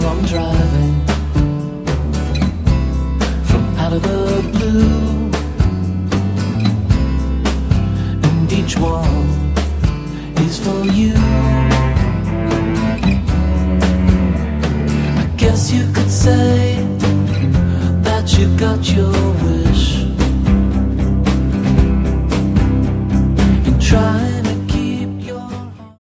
I'm driving from out of the blue, and each one is for you. I guess you could say that you got your wish and try